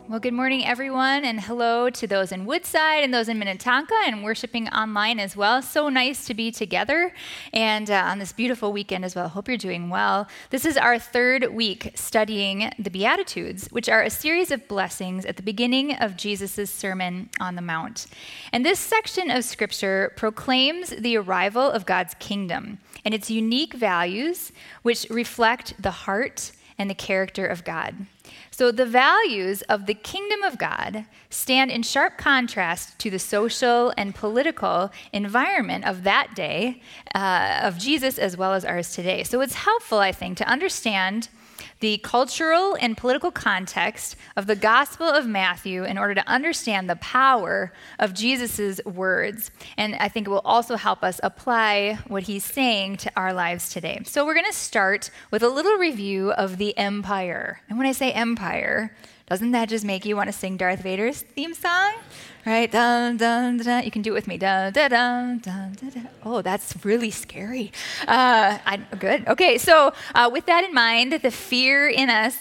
Well, good morning, everyone, and hello to those in Woodside and those in Minnetonka and worshiping online as well. So nice to be together and on this beautiful weekend as well. Hope you're doing well. This is our third week studying the Beatitudes, which are a series of blessings at the beginning of Jesus' Sermon on the Mount. And this section of Scripture proclaims the arrival of God's kingdom and its unique values, which reflect the heart and the character of God. So the values of the kingdom of God stand in sharp contrast to the social and political environment of that day, of Jesus as well as ours today. So it's helpful, I think, to understand the cultural and political context of the Gospel of Matthew in order to understand the power of Jesus' words. And I think it will also help us apply what he's saying to our lives today. So we're going to start with a little review of the empire. And when I say empire, doesn't that just make you want to sing Darth Vader's theme song? Right? Dun, dun, dun, dun. You can do it with me. Dun, dun, dun, dun, dun, dun. Oh, that's really scary. Good. Okay, so with that in mind, the fear in us,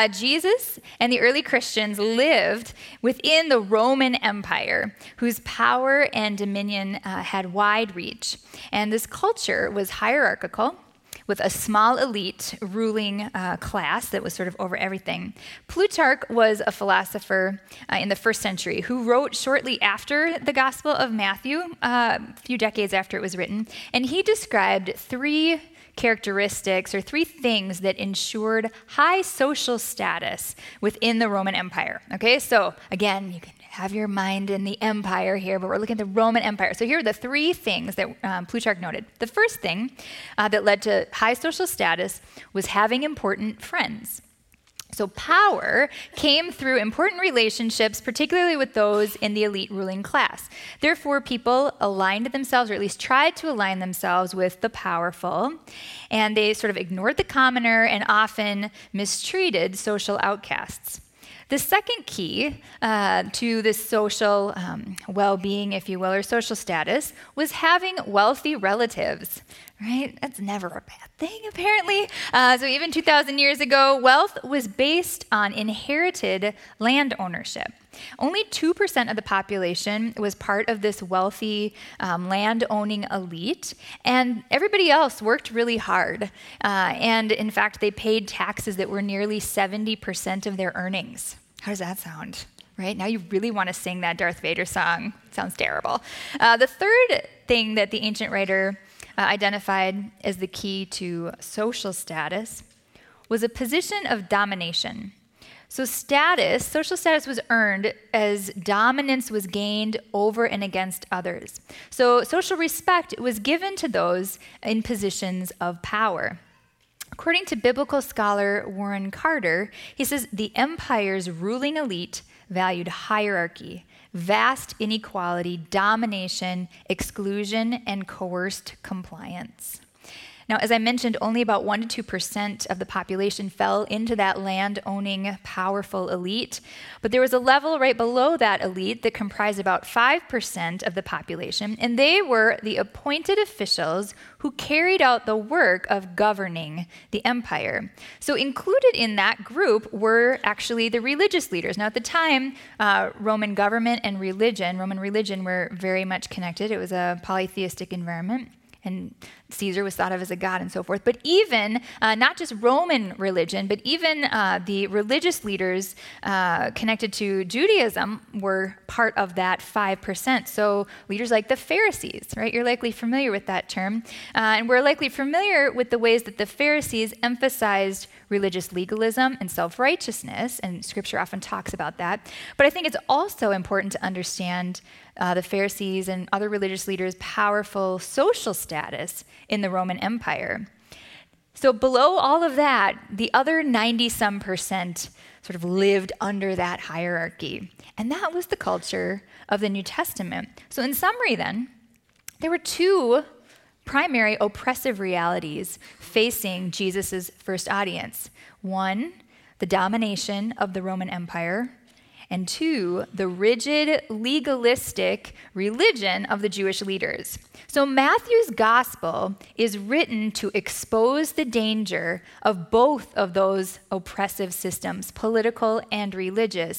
Jesus and the early Christians lived within the Roman Empire, whose power and dominion had wide reach. And this culture was hierarchical, with a small elite ruling class that was sort of over everything. Plutarch was a philosopher in the first century who wrote shortly after the Gospel of Matthew, a few decades after it was written, and he described three characteristics or three things that ensured high social status within the Roman Empire. Okay, so again, you can have your mind in the empire here, but we're looking at the Roman Empire. So here are the three things that Plutarch noted. The first thing that led to high social status was having important friends. So power came through important relationships, particularly with those in the elite ruling class. Therefore, people aligned themselves, or at least tried to align themselves with the powerful, and they sort of ignored the commoner and often mistreated social outcasts. The second key to this social well-being, if you will, or social status, was having wealthy relatives, right? That's never a bad thing, apparently. So even 2,000 years ago, wealth was based on inherited land ownership. Only 2% of the population was part of this wealthy land-owning elite, and everybody else worked really hard. And in fact, they paid taxes that were nearly 70% of their earnings. How does that sound? Right? Now you really want to sing that Darth Vader song. Sounds terrible. The third thing that the ancient writer identified as the key to social status was a position of domination. So social status was earned as dominance was gained over and against others. So social respect was given to those in positions of power. According to biblical scholar Warren Carter, he says the empire's ruling elite valued hierarchy, vast inequality, domination, exclusion, and coerced compliance. Now, as I mentioned, only about 1% to 2% of the population fell into that land-owning, powerful elite. But there was a level right below that elite that comprised about 5% of the population, and they were the appointed officials who carried out the work of governing the empire. So included in that group were actually the religious leaders. Now, at the time, Roman government and Roman religion were very much connected. It was a polytheistic environment, and Caesar was thought of as a god and so forth. But even, not just Roman religion, but even the religious leaders connected to Judaism were part of that 5%. So leaders like the Pharisees, right? You're likely familiar with that term. And we're likely familiar with the ways that the Pharisees emphasized religious legalism and self-righteousness, and Scripture often talks about that. But I think it's also important to understand the Pharisees and other religious leaders' powerful social status in the Roman Empire. So below all of that, the other 90-some% sort of lived under that hierarchy. And that was the culture of the New Testament. So in summary then, there were two primary oppressive realities facing Jesus' first audience. One, the domination of the Roman Empire, and two, the rigid, legalistic religion of the Jewish leaders. So Matthew's gospel is written to expose the danger of both of those oppressive systems, political and religious.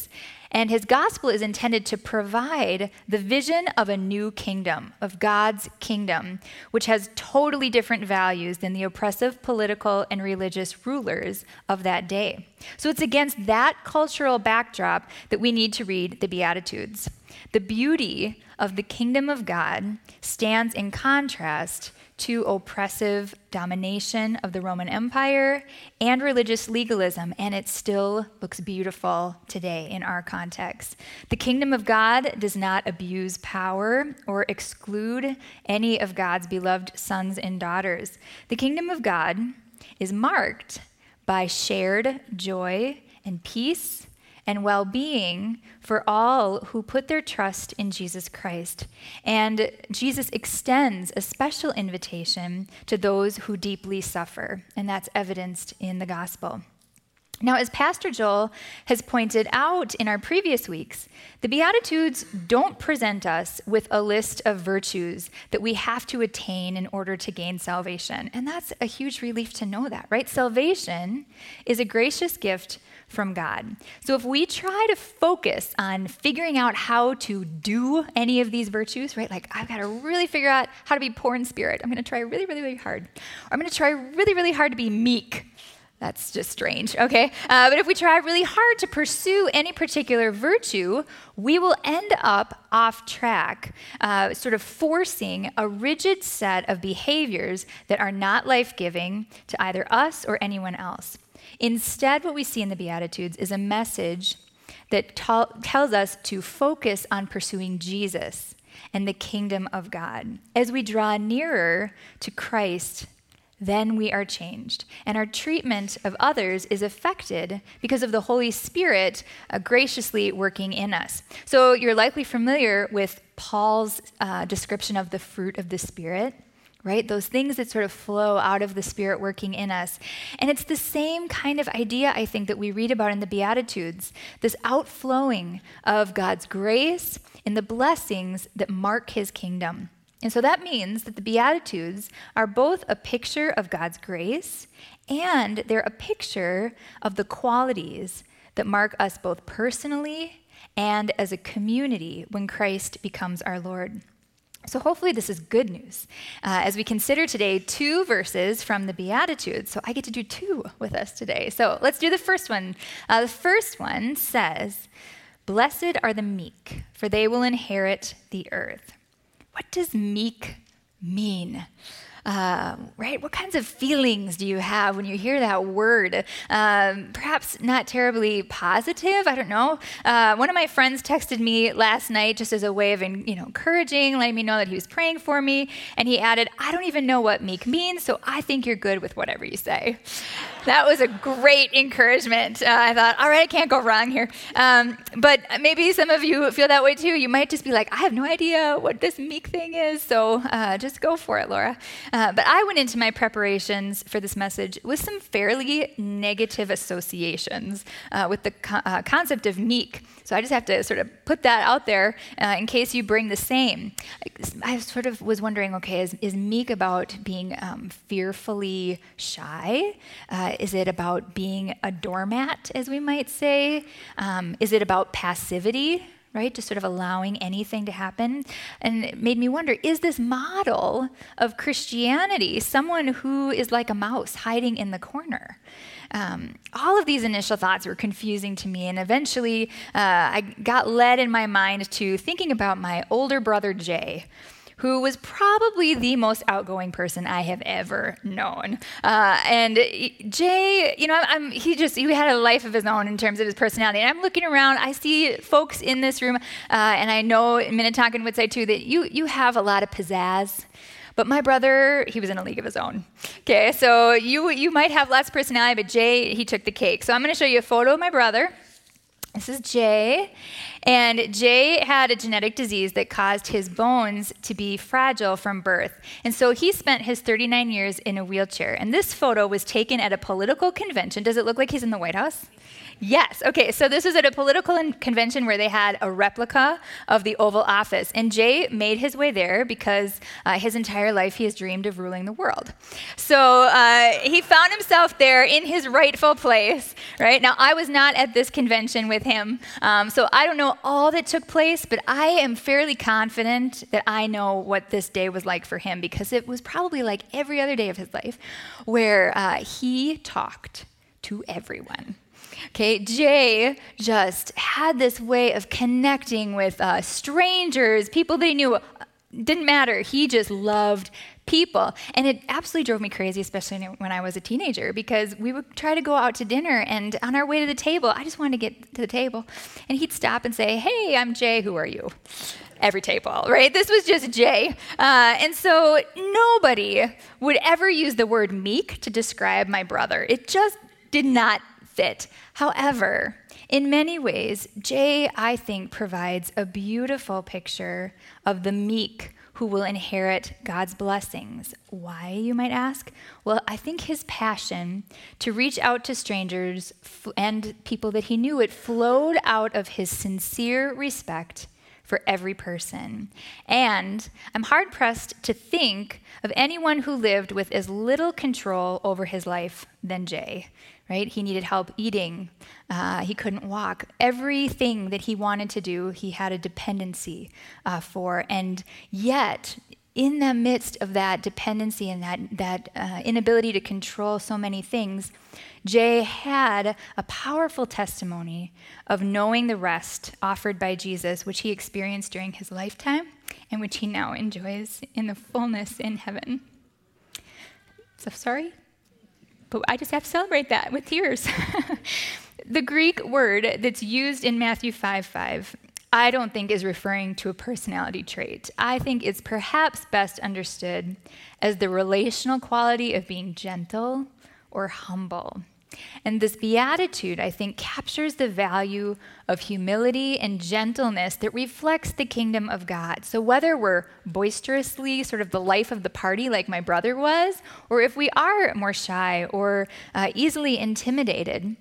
And his gospel is intended to provide the vision of a new kingdom, of God's kingdom, which has totally different values than the oppressive political and religious rulers of that day. So it's against that cultural backdrop that we need to read the Beatitudes. The beauty of the kingdom of God stands in contrast to oppressive domination of the Roman Empire and religious legalism, and it still looks beautiful today in our context. The kingdom of God does not abuse power or exclude any of God's beloved sons and daughters. The kingdom of God is marked by shared joy and peace and well-being for all who put their trust in Jesus Christ. And Jesus extends a special invitation to those who deeply suffer, and that's evidenced in the gospel. Now, as Pastor Joel has pointed out in our previous weeks, the Beatitudes don't present us with a list of virtues that we have to attain in order to gain salvation. And that's a huge relief to know that, right? Salvation is a gracious gift from God. So if we try to focus on figuring out how to do any of these virtues, right? Like, I've got to really figure out how to be poor in spirit. I'm going to try really, really, really hard. Or I'm going to try really, really hard to be meek. That's just strange, okay? But if we try really hard to pursue any particular virtue, we will end up off track, sort of forcing a rigid set of behaviors that are not life-giving to either us or anyone else. Instead, what we see in the Beatitudes is a message that tells us to focus on pursuing Jesus and the kingdom of God. As we draw nearer to Christ, then we are changed, and our treatment of others is affected because of the Holy Spirit graciously working in us. So you're likely familiar with Paul's description of the fruit of the Spirit, right? Those things that sort of flow out of the Spirit working in us. And it's the same kind of idea, I think, that we read about in the Beatitudes, this outflowing of God's grace and the blessings that mark his kingdom. And so that means that the Beatitudes are both a picture of God's grace and they're a picture of the qualities that mark us both personally and as a community when Christ becomes our Lord. So hopefully this is good news as we consider today 2 verses from the Beatitudes. So I get to do 2 with us today. So let's do the first one. The first one says, "Blessed are the meek, for they will inherit the earth." What does meek mean? Right? What kinds of feelings do you have when you hear that word? Perhaps not terribly positive. I don't know. One of my friends texted me last night just as a way of encouraging, letting me know that he was praying for me. And he added, "I don't even know what meek means, so I think you're good with whatever you say." That was a great encouragement. I thought, all right, I can't go wrong here. But maybe some of you feel that way too. You might just be like, I have no idea what this meek thing is, so just go for it, Laura. But I went into my preparations for this message with some fairly negative associations with the concept of meek. So I just have to sort of put that out there in case you bring the same. I sort of was wondering, okay, is meek about being fearfully shy? Is it about being a doormat, as we might say? Is it about passivity? Right? Just sort of allowing anything to happen. And it made me wonder, is this model of Christianity someone who is like a mouse hiding in the corner? All of these initial thoughts were confusing to me, and eventually I got led in my mind to thinking about my older brother, Jay, who was probably the most outgoing person I have ever known. And Jay, he had a life of his own in terms of his personality. And I'm looking around, I see folks in this room, and I know Minnetonkan would say too that you have a lot of pizzazz. But my brother, he was in a league of his own. Okay, so you might have lots of personality, but Jay, he took the cake. So I'm going to show you a photo of my brother. This is Jay, and Jay had a genetic disease that caused his bones to be fragile from birth. And so he spent his 39 years in a wheelchair. And this photo was taken at a political convention. Does it look like he's in the White House? Yes. Okay. So this was at a political convention where they had a replica of the Oval Office. And Jay made his way there because his entire life he has dreamed of ruling the world. So he found himself there in his rightful place, right? Now, I was not at this convention with him. So I don't know all that took place, but I am fairly confident that I know what this day was like for him because it was probably like every other day of his life where he talked to everyone. Okay, Jay just had this way of connecting with strangers, people that he knew. Didn't matter. He just loved people. And it absolutely drove me crazy, especially when I was a teenager, because we would try to go out to dinner, and on our way to the table, I just wanted to get to the table, and he'd stop and say, "Hey, I'm Jay, who are you?" Every table, right? This was just Jay. And so nobody would ever use the word meek to describe my brother. It just did not fit. However, in many ways, Jay, I think, provides a beautiful picture of the meek who will inherit God's blessings. Why, you might ask? Well, I think his passion to reach out to strangers and people that he knew, it flowed out of his sincere respect for every person. And I'm hard-pressed to think of anyone who lived with as little control over his life than Jay, right? He needed help eating. He couldn't walk. Everything that he wanted to do, he had a dependency for. And yet, in the midst of that dependency and that inability to control so many things, Jay had a powerful testimony of knowing the rest offered by Jesus, which he experienced during his lifetime and which he now enjoys in the fullness in heaven. So sorry, but I just have to celebrate that with tears. The Greek word that's used in Matthew 5:5, I don't think is referring to a personality trait. I think it's perhaps best understood as the relational quality of being gentle or humble. And this beatitude, I think, captures the value of humility and gentleness that reflects the kingdom of God. So whether we're boisterously sort of the life of the party like my brother was, or if we are more shy or easily intimidated,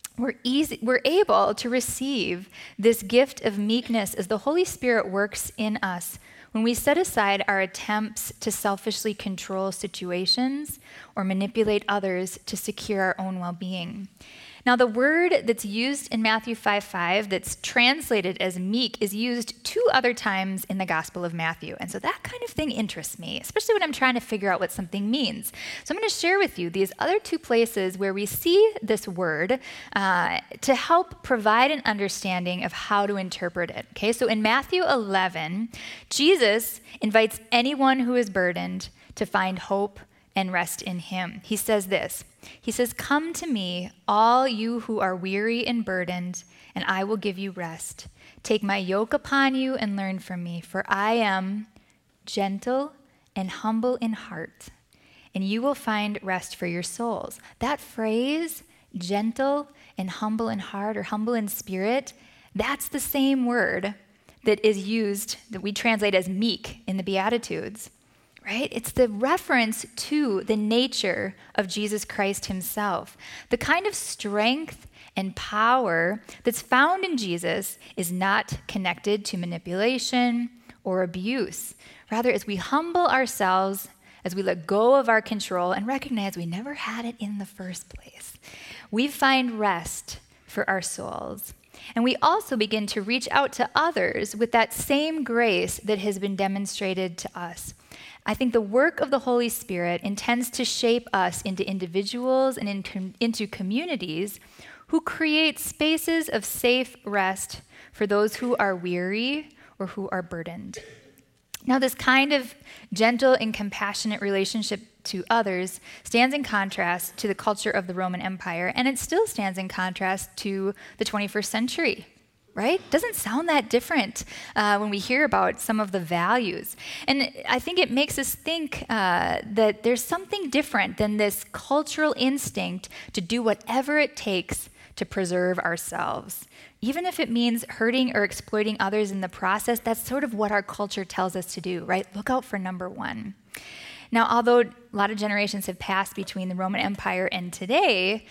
we're able to receive this gift of meekness as the Holy Spirit works in us when we set aside our attempts to selfishly control situations or manipulate others to secure our own well-being. Now, the word that's used in Matthew 5:5 that's translated as meek is used 2 other times in the Gospel of Matthew. And so that kind of thing interests me, especially when I'm trying to figure out what something means. So I'm going to share with you these other 2 places where we see this word to help provide an understanding of how to interpret it. Okay, so in Matthew 11, Jesus invites anyone who is burdened to find hope and rest in him. He says this. He says, "Come to me, all you who are weary and burdened, and I will give you rest. Take my yoke upon you and learn from me, for I am gentle and humble in heart, and you will find rest for your souls." That phrase, gentle and humble in heart or humble in spirit, that's the same word that is used, that we translate as meek in the Beatitudes. Right? It's the reference to the nature of Jesus Christ himself. The kind of strength and power that's found in Jesus is not connected to manipulation or abuse. Rather, as we humble ourselves, as we let go of our control and recognize we never had it in the first place, we find rest for our souls. And we also begin to reach out to others with that same grace that has been demonstrated to us. I think the work of the Holy Spirit intends to shape us into individuals and into communities who create spaces of safe rest for those who are weary or who are burdened. Now, this kind of gentle and compassionate relationship to others stands in contrast to the culture of the Roman Empire, and it still stands in contrast to the 21st century. Right? Doesn't sound that different when we hear about some of the values. And I think it makes us think that there's something different than this cultural instinct to do whatever it takes to preserve ourselves. Even if it means hurting or exploiting others in the process, that's sort of what our culture tells us to do, right? Look out for number one. Now, although a lot of generations have passed between the Roman Empire and today,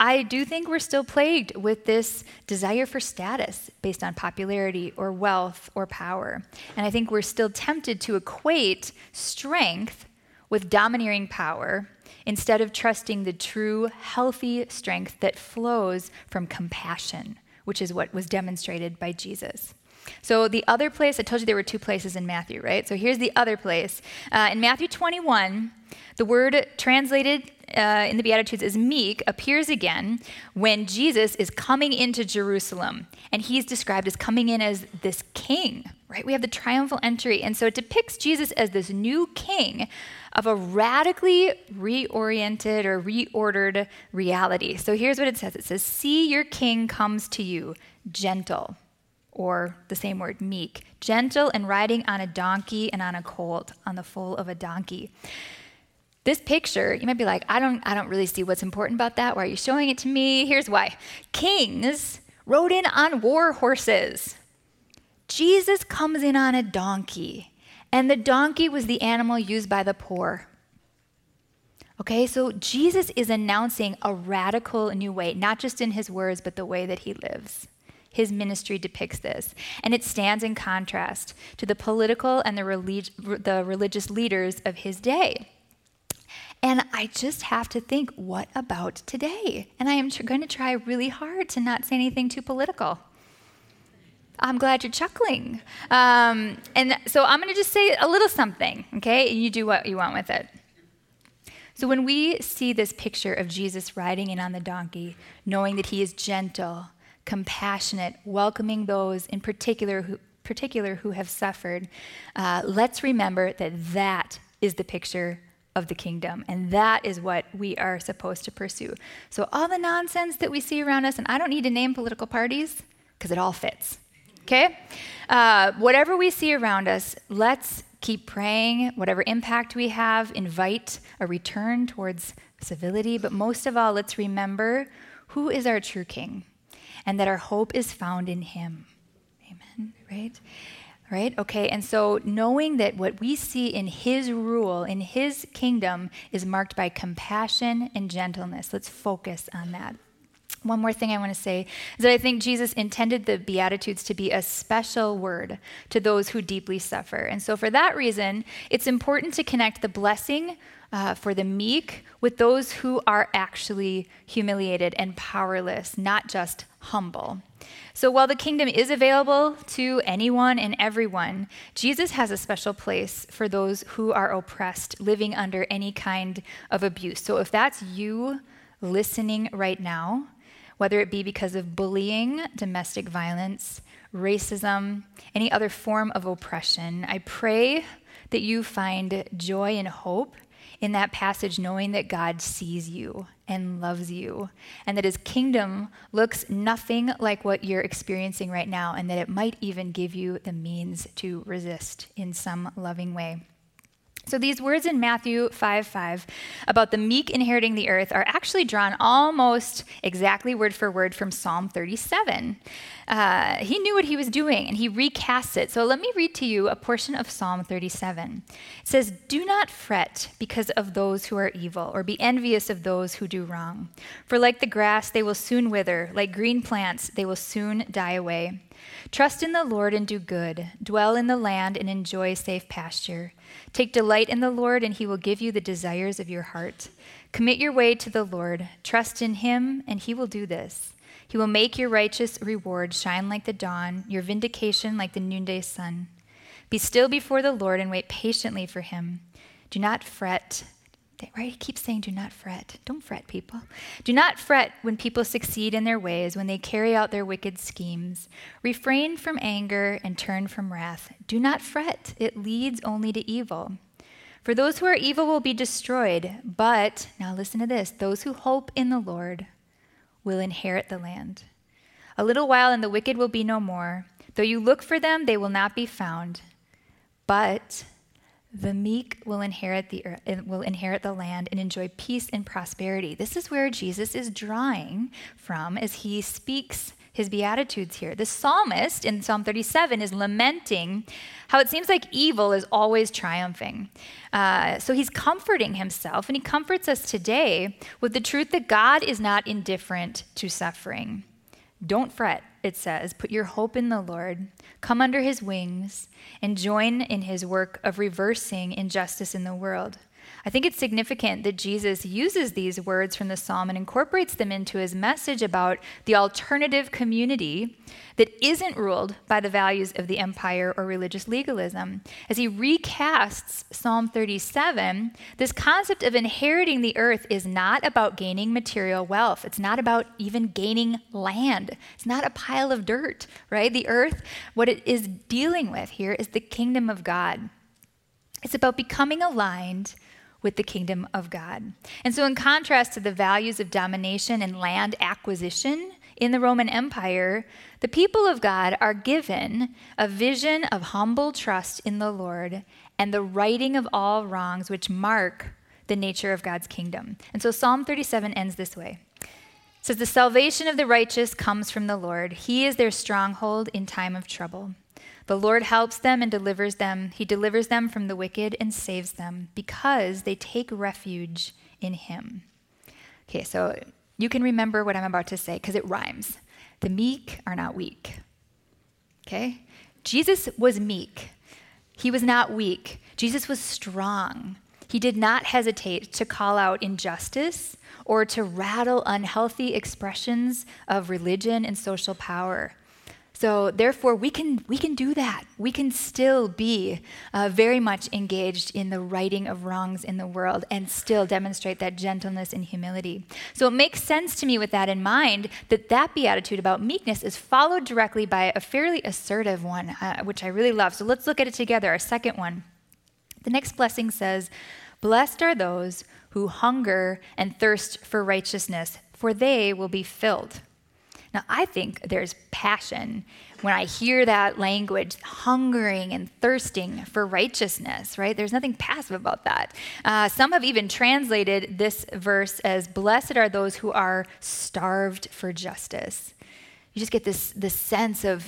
I do think we're still plagued with this desire for status based on popularity or wealth or power. And I think we're still tempted to equate strength with domineering power instead of trusting the true, healthy strength that flows from compassion, which is what was demonstrated by Jesus. So the other place, I told you there were two places in Matthew, right? So here's the other place. In Matthew 21, the word translated in the Beatitudes as meek appears again when Jesus is coming into Jerusalem. And he's described as coming in as this king, right? We have the triumphal entry. And so it depicts Jesus as this new king of a radically reoriented or reordered reality. So here's what it says. It says, "See, your king comes to you, gentle," or the same word, meek, gentle and riding on a donkey and on a colt, on the foal of a donkey. This picture, you might be like, I don't really see what's important about that. Why are you showing it to me? Here's why. Kings rode in on war horses. Jesus comes in on a donkey, and the donkey was the animal used by the poor. Okay, so Jesus is announcing a radical new way, not just in his words, but the way that he lives. His ministry depicts this, and it stands in contrast to the political and the religious leaders of his day. And I just have to think, what about today? And I am going to try really hard to not say anything too political. I'm glad you're chuckling. And so I'm going to just say a little something, okay? And you do what you want with it. So when we see this picture of Jesus riding in on the donkey, knowing that he is gentle, compassionate, welcoming those in particular who have suffered, let's remember that that is the picture of the kingdom, and that is what we are supposed to pursue. So all the nonsense that we see around us, and I don't need to name political parties because it all fits, okay? Whatever we see around us, let's keep praying. Whatever impact we have, invite a return towards civility, but most of all, let's remember who is our true king and that our hope is found in him. Amen, right? Right? Okay, and so knowing that what we see in his rule, in his kingdom, is marked by compassion and gentleness. Let's focus on that. One more thing I want to say is that I think Jesus intended the Beatitudes to be a special word to those who deeply suffer. And so for that reason, it's important to connect the blessing for the meek with those who are actually humiliated and powerless, not just humble. So while the kingdom is available to anyone and everyone, Jesus has a special place for those who are oppressed, living under any kind of abuse. So if that's you listening right now, whether it be because of bullying, domestic violence, racism, any other form of oppression, I pray that you find joy and hope in that passage, knowing that God sees you and loves you, and that his kingdom looks nothing like what you're experiencing right now, and that it might even give you the means to resist in some loving way. So these words in Matthew 5:5 about the meek inheriting the earth are actually drawn almost exactly word for word from Psalm 37. He knew what he was doing, and he recasts it. So let me read to you a portion of Psalm 37. It says, "Do not fret because of those who are evil, or be envious of those who do wrong. For like the grass, they will soon wither. Like green plants, they will soon die away. Trust in the Lord and do good. Dwell in the land and enjoy safe pasture. Take delight in the Lord, and he will give you the desires of your heart. Commit your way to the Lord. Trust in him, and he will do this. He will make your righteous reward shine like the dawn, your vindication like the noonday sun. Be still before the Lord and wait patiently for him. Do not fret." Right? He keeps saying, do not fret. Don't fret, people. Do not fret when people succeed in their ways, when they carry out their wicked schemes. Refrain from anger and turn from wrath. Do not fret. It leads only to evil. For those who are evil will be destroyed. But, now listen to this, those who hope in the Lord will inherit the land. A little while and the wicked will be no more. Though you look for them, they will not be found. But the meek will inherit the land and enjoy peace and prosperity. This is where Jesus is drawing from as he speaks his Beatitudes here. The psalmist in Psalm 37 is lamenting how it seems like evil is always triumphing. So he's comforting himself, and he comforts us today with the truth that God is not indifferent to suffering. Don't fret, it says. Put your hope in the Lord. Come under his wings and join in his work of reversing injustice in the world. I think it's significant that Jesus uses these words from the psalm and incorporates them into his message about the alternative community that isn't ruled by the values of the empire or religious legalism. As he recasts Psalm 37, this concept of inheriting the earth is not about gaining material wealth. It's not about even gaining land. It's not a pile of dirt, right? The earth, what it is dealing with here is the kingdom of God. It's about becoming aligned with the kingdom of God. And so in contrast to the values of domination and land acquisition in the Roman Empire, the people of God are given a vision of humble trust in the Lord and the righting of all wrongs which mark the nature of God's kingdom. And so Psalm 37 ends this way. It says, "The salvation of the righteous comes from the Lord. He is their stronghold in time of trouble. The Lord helps them and delivers them. He delivers them from the wicked and saves them because they take refuge in him." Okay, so you can remember what I'm about to say because it rhymes. The meek are not weak. Okay? Jesus was meek. He was not weak. Jesus was strong. He did not hesitate to call out injustice or to rattle unhealthy expressions of religion and social power. So therefore, we can do that. We can still be very much engaged in the righting of wrongs in the world and still demonstrate that gentleness and humility. So it makes sense to me with that in mind that beatitude about meekness is followed directly by a fairly assertive one, which I really love. So let's look at it together, our second one. The next blessing says, "Blessed are those who hunger and thirst for righteousness, for they will be filled." Now, I think there's passion when I hear that language, hungering and thirsting for righteousness, right? There's nothing passive about that. Some have even translated this verse as, "Blessed are those who are starved for justice." You just get this sense of,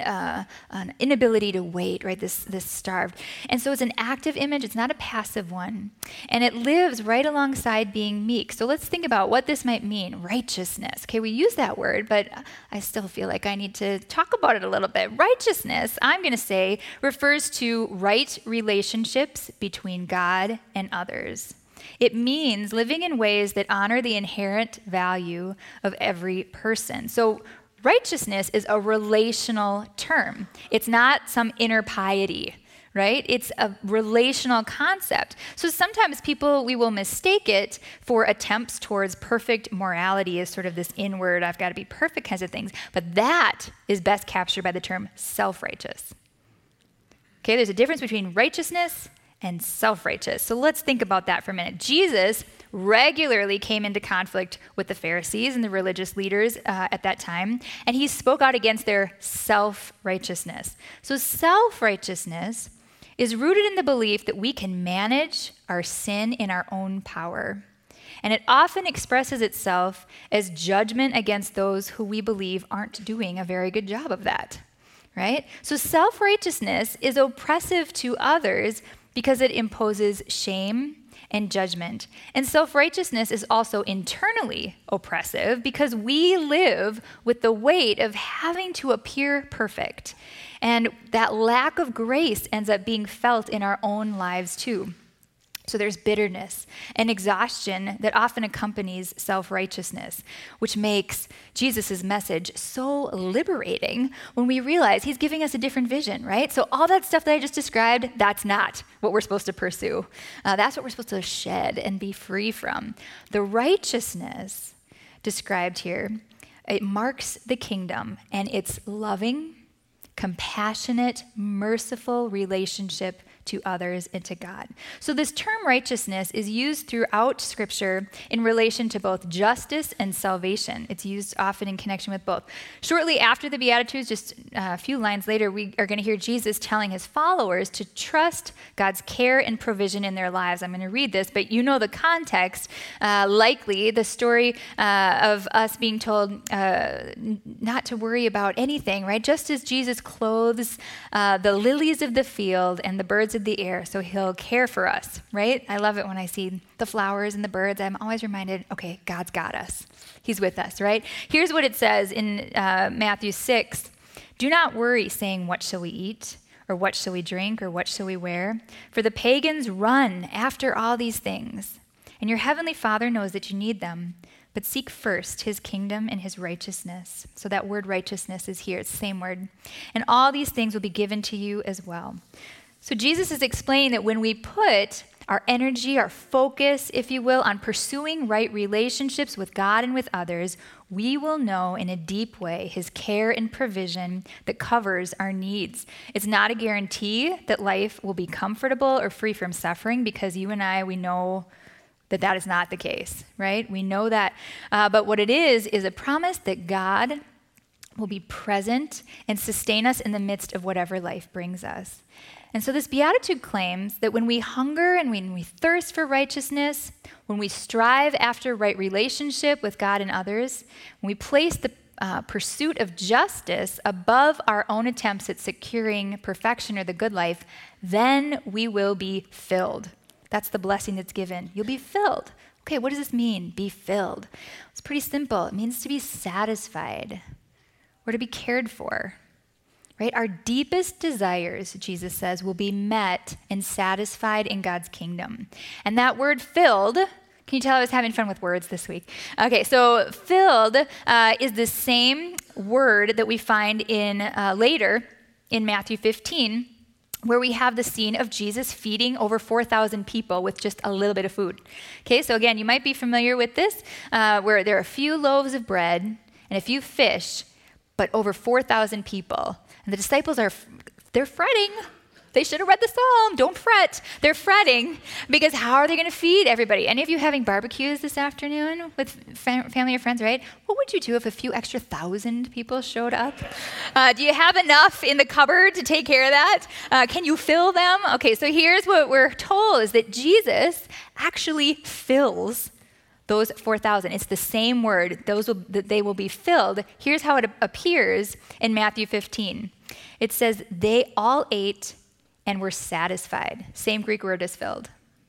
an inability to wait, right? This starved. And so it's an active image. It's not a passive one. And it lives right alongside being meek. So let's think about what this might mean. Righteousness. Okay, we use that word, but I still feel like I need to talk about it a little bit. Righteousness, I'm going to say, refers to right relationships between God and others. It means living in ways that honor the inherent value of every person. So righteousness is a relational term. It's not some inner piety, right? It's a relational concept. So sometimes we will mistake it for attempts towards perfect morality as sort of this inward, I've got to be perfect kinds of things. But that is best captured by the term self-righteous. Okay, there's a difference between righteousness and self-righteous. So let's think about that for a minute. Jesus regularly came into conflict with the Pharisees and the religious leaders at that time, and he spoke out against their self-righteousness. So self-righteousness is rooted in the belief that we can manage our sin in our own power. And it often expresses itself as judgment against those who we believe aren't doing a very good job of that, right? So self-righteousness is oppressive to others because it imposes shame and judgment. And self-righteousness is also internally oppressive because we live with the weight of having to appear perfect. And that lack of grace ends up being felt in our own lives too. So there's bitterness and exhaustion that often accompanies self-righteousness, which makes Jesus' message so liberating when we realize he's giving us a different vision, right? So all that stuff that I just described, that's not what we're supposed to pursue. That's what we're supposed to shed and be free from. The righteousness described here, it marks the kingdom and its loving, compassionate, merciful relationship to others and to God. So this term righteousness is used throughout Scripture in relation to both justice and salvation. It's used often in connection with both. Shortly after the Beatitudes, just a few lines later, we are going to hear Jesus telling his followers to trust God's care and provision in their lives. I'm going to read this, but you know the context. Likely the story of us being told not to worry about anything, right? Just as Jesus clothes the lilies of the field and the birds of the air, so he'll care for us, right? I love it when I see the flowers and the birds. I'm always reminded, okay, God's got us. He's with us, right? Here's what it says in Matthew 6. Do not worry, saying, what shall we eat? Or what shall we drink? Or what shall we wear? For the pagans run after all these things, and your heavenly Father knows that you need them. But seek first his kingdom and his righteousness. So that word righteousness is here. It's the same word. And all these things will be given to you as well. So Jesus is explaining that when we put our energy, our focus, if you will, on pursuing right relationships with God and with others, we will know in a deep way his care and provision that covers our needs. It's not a guarantee that life will be comfortable or free from suffering, because you and I, we know that is not the case, right? We know that. But what it is a promise that God will be present and sustain us in the midst of whatever life brings us. And so this beatitude claims that when we hunger and when we thirst for righteousness, when we strive after right relationship with God and others, when we place the pursuit of justice above our own attempts at securing perfection or the good life, then we will be filled. That's the blessing that's given. You'll be filled. Okay, what does this mean, be filled? It's pretty simple. It means to be satisfied or to be cared for, right? Our deepest desires, Jesus says, will be met and satisfied in God's kingdom. And that word filled, can you tell I was having fun with words this week? Okay, so filled is the same word that we find in later in Matthew 15, where we have the scene of Jesus feeding over 4,000 people with just a little bit of food. Okay, so again, you might be familiar with this, where there are a few loaves of bread and a few fish, but over 4,000 people. And the disciples they're fretting. They should have read the psalm. Don't fret. They're fretting because how are they going to feed everybody? Any of you having barbecues this afternoon with family or friends, right? What would you do if a few extra 1,000 people showed up? Do you have enough in the cupboard to take care of that? Can you fill them? Okay, so here's what we're told is that Jesus actually fills those 4,000. It's the same word. They will be filled. Here's how it appears in Matthew 15. It says, they all ate and were satisfied. Same Greek word as filled.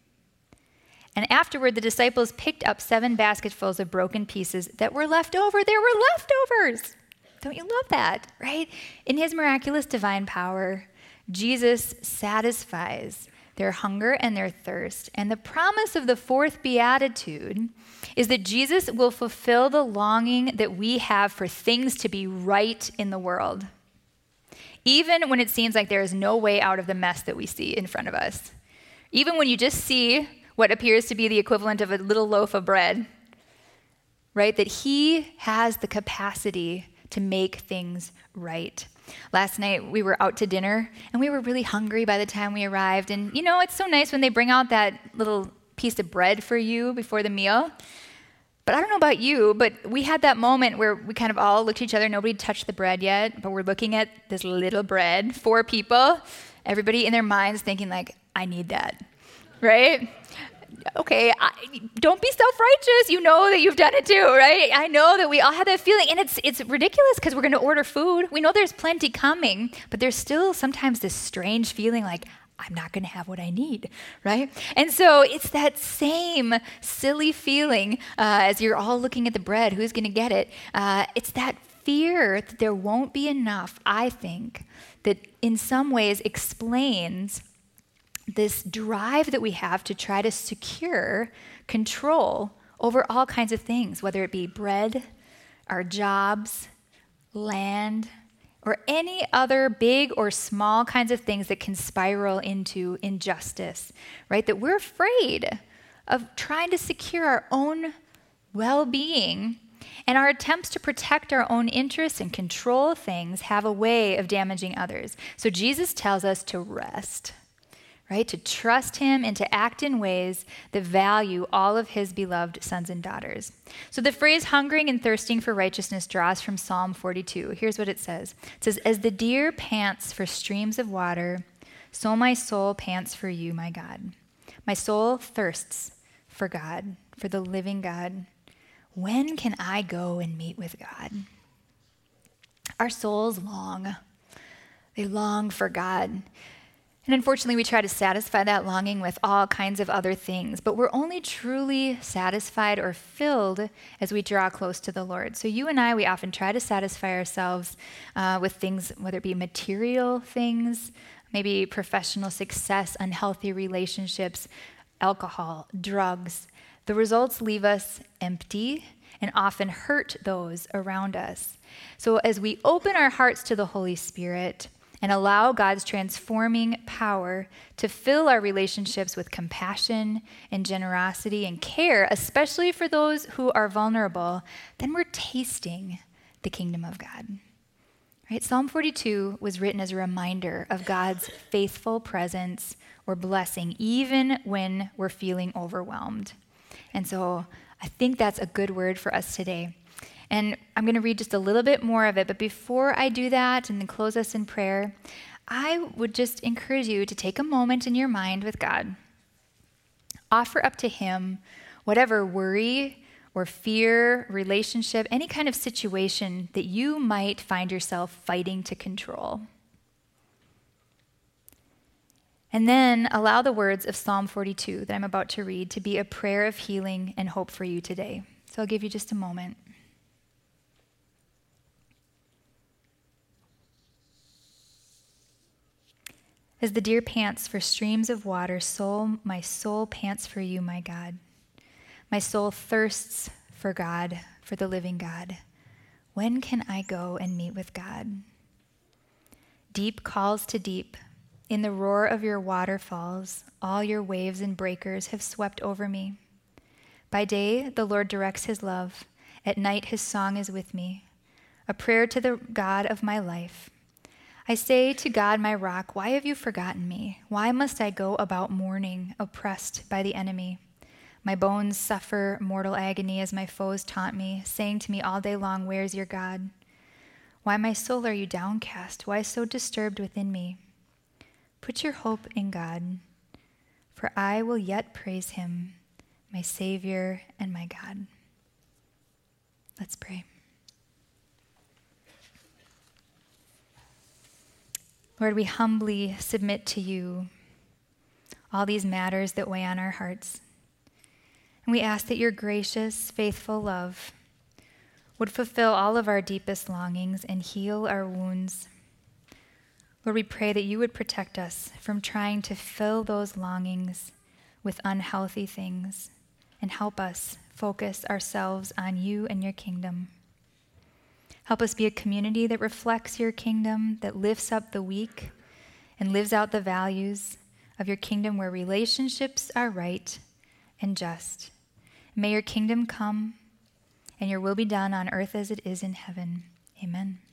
And afterward, the disciples picked up 7 basketfuls of broken pieces that were left over. There were leftovers. Don't you love that, right? In his miraculous divine power, Jesus satisfies their hunger and their thirst. And the promise of the 4th beatitude is that Jesus will fulfill the longing that we have for things to be right in the world, even when it seems like there is no way out of the mess that we see in front of us. Even when you just see what appears to be the equivalent of a little loaf of bread, right? That he has the capacity to make things right. Last night we were out to dinner and we were really hungry by the time we arrived. And you know, it's so nice when they bring out that little piece of bread for you before the meal. But I don't know about you, but we had that moment where we kind of all looked at each other. Nobody touched the bread yet, but we're looking at this little bread, 4 people, everybody in their minds thinking like, I need that, right? Okay, don't be self-righteous. You know that you've done it too, right? I know that we all have that feeling, and it's ridiculous because we're going to order food. We know there's plenty coming, but there's still sometimes this strange feeling like, I'm not going to have what I need, right? And so it's that same silly feeling as you're all looking at the bread, who's going to get it? It's that fear that there won't be enough, I think, that in some ways explains this drive that we have to try to secure control over all kinds of things, whether it be bread, our jobs, land, or any other big or small kinds of things that can spiral into injustice, right? That we're afraid of trying to secure our own well-being, and our attempts to protect our own interests and control things have a way of damaging others. So Jesus tells us to rest, right? To trust him and to act in ways that value all of his beloved sons and daughters. So the phrase hungering and thirsting for righteousness draws from Psalm 42. Here's what it says. It says, "As the deer pants for streams of water, so my soul pants for you, my God. My soul thirsts for God, for the living God. When can I go and meet with God?" Our souls long. They long for God. And unfortunately, we try to satisfy that longing with all kinds of other things, but we're only truly satisfied or filled as we draw close to the Lord. So you and I, we often try to satisfy ourselves with things, whether it be material things, maybe professional success, unhealthy relationships, alcohol, drugs. The results leave us empty and often hurt those around us. So as we open our hearts to the Holy Spirit and allow God's transforming power to fill our relationships with compassion and generosity and care, especially for those who are vulnerable, then we're tasting the kingdom of God. Right? Psalm 42 was written as a reminder of God's faithful presence or blessing, even when we're feeling overwhelmed. And so I think that's a good word for us today. And I'm going to read just a little bit more of it. But before I do that and then close us in prayer, I would just encourage you to take a moment in your mind with God. Offer up to him whatever worry or fear, relationship, any kind of situation that you might find yourself fighting to control. And then allow the words of Psalm 42 that I'm about to read to be a prayer of healing and hope for you today. So I'll give you just a moment. As the deer pants for streams of water, so my soul pants for you, my God. My soul thirsts for God, for the living God. When can I go and meet with God? Deep calls to deep. In the roar of your waterfalls, all your waves and breakers have swept over me. By day, the Lord directs his love. At night, his song is with me, a prayer to the God of my life. I say to God, my rock, why have you forgotten me? Why must I go about mourning, oppressed by the enemy? My bones suffer mortal agony as my foes taunt me, saying to me all day long, where's your God? Why, my soul, are you downcast? Why so disturbed within me? Put your hope in God, for I will yet praise him, my Savior and my God. Let's pray. Lord, we humbly submit to you all these matters that weigh on our hearts. And we ask that your gracious, faithful love would fulfill all of our deepest longings and heal our wounds. Lord, we pray that you would protect us from trying to fill those longings with unhealthy things and help us focus ourselves on you and your kingdom. Help us be a community that reflects your kingdom, that lifts up the weak and lives out the values of your kingdom where relationships are right and just. May your kingdom come and your will be done on earth as it is in heaven. Amen.